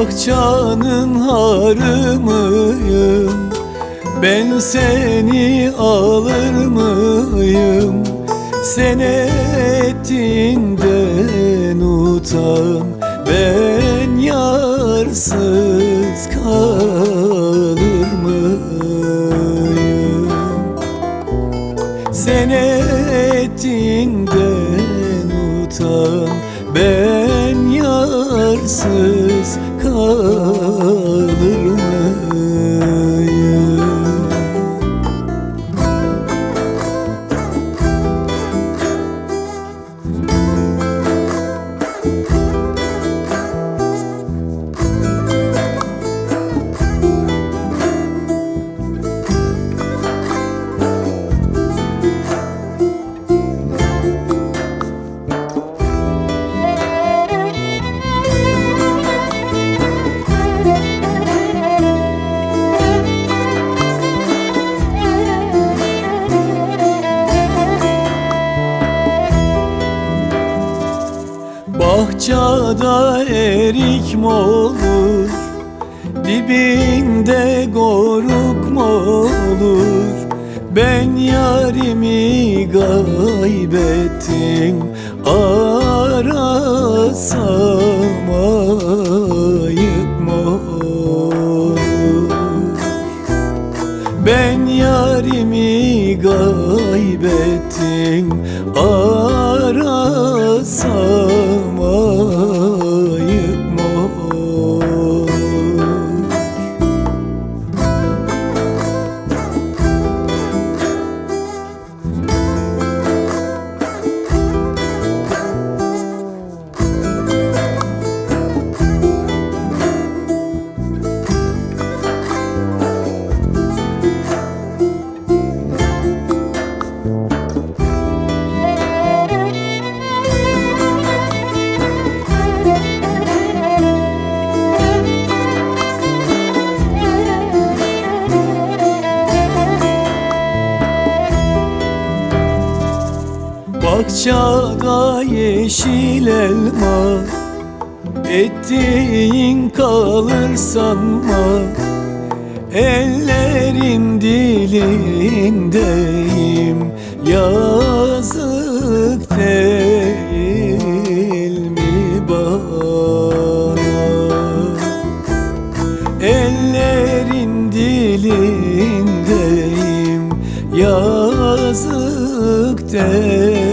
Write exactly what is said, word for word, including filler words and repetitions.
Bahçanın harımıyım, ben seni alır mıyım? Sen ettiğinden utan, ben yarsız kalır mıyım? Sen ettiğinden utan, ben yarsız kalır mıyım? Bahçada erik mi olur, dibinde goruk mu olur? Ben yarimi kaybettim, arasam ayıp mı olur? Ben yarimi kaybettim, arasam ayıp mı olur? Bahçada yeşil elma, ettiğin kalır sanma. Ellerin dilindeyim, yazık değil mi bana? Ellerin dilindeyim, yazık değil